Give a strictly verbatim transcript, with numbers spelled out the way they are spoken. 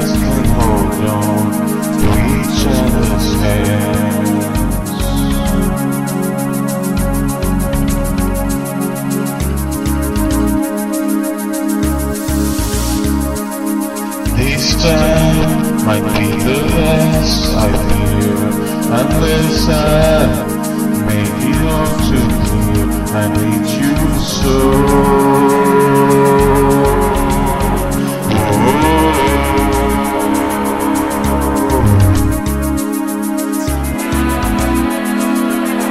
just can hold on to each other's hands. This time might be the last I fear, unless I make it all too clear. I need